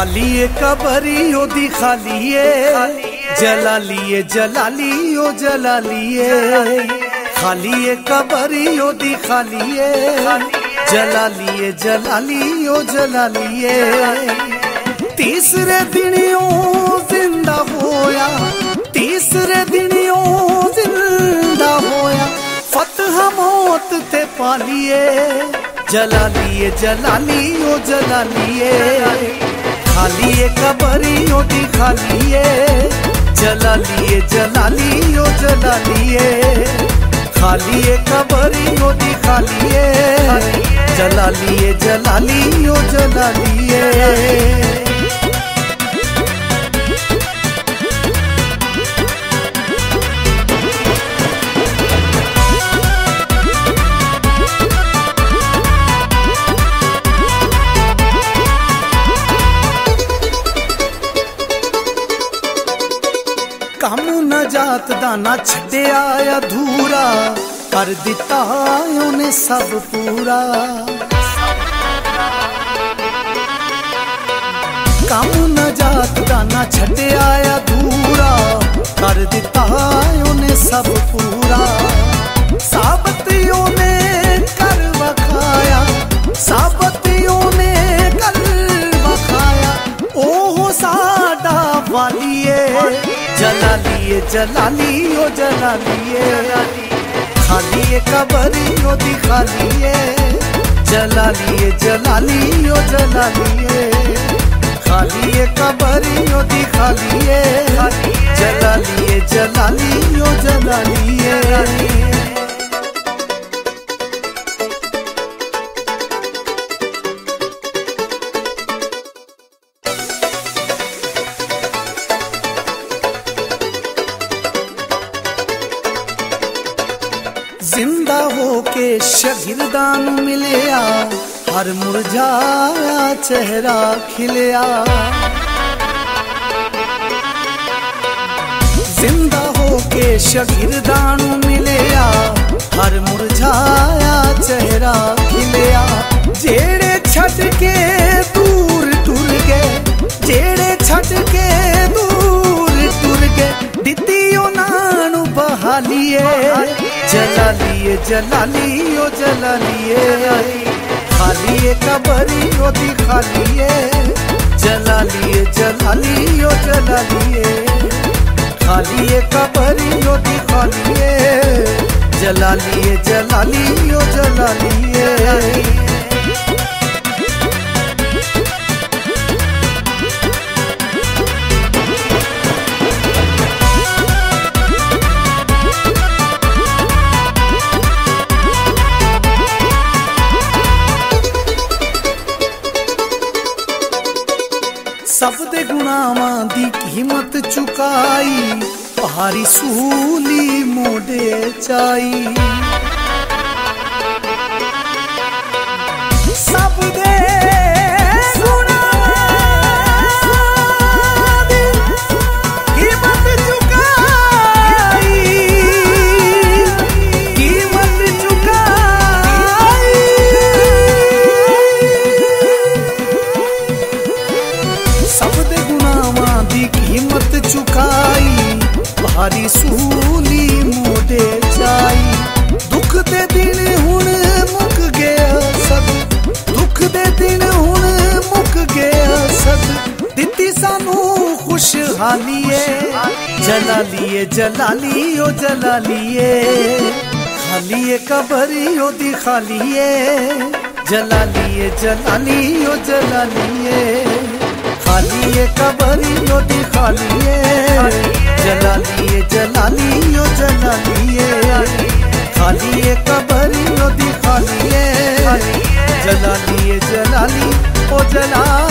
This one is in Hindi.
खालिए कबरी ओदी खालिए जला लिए जला लियो जला लिए खालिए कबरी ओदी खालिए जला लियो जला लिए तीसरे दिनियों जिंदा होया तीसरे दिनियों जिंदा होया फतह मौत ते पालिए जला लियो जला लिए खालिए कबरी ओदी खालिए जला लियो जला लिए खालिए कबरी ओदी खालिए जला लियो जला लिए काम नजात दा ना छड्डिया अधूरा कर दिता उन्हें सब पूरा काम नजात दा ना छड्डिया अधूरा कर दिता उन्हें सब पूरा साबतियों ने कर वखाया साबतियों ने कर वखाया ओह साडा वालिए जला लियो जला लिए खालिए कबरी ओदी खालिए जला लियो जला लिए खालिए कबरी ओदी खालिए जला लियो जला लिए जिंदा होके शगिरदान मिलिया हर मुरझाया चेहरा खिलिया जिंदा होके शगिरदान मिलिया हर मुरझाया चेहरा खिलिया जेड़े छड़ के दूर टुर गए जेड़े छड़ के दूर टुर गए दिती उन्हां बहालिए जला लियो जला लिए खालिए कबरी ओदी खालिए जला लियो जला लिए खालिए कबरी ओदी खालिए जला लियो जला लिए सब दे गुनाहां दी कीमत चुकाई भारी सूली मोडे चाई सब दे गुनाहां दी कीमत चुकाई सब दे गुनाहां दी कीमत चुकाई भारी सूली मोडे चाई दुख दे दिन हुण मुक गया सब दुख दे दिन हुण मुक गया सब दिती सानू खुशहालिए जला लियो जला लिए खालिए कबरी ओदी खालिए जला लियो जला लिए खालिए कबरी ओदी खालिए जला लियो जला लिए खालिए कबरी ओदी खालिए जला ली ओ जला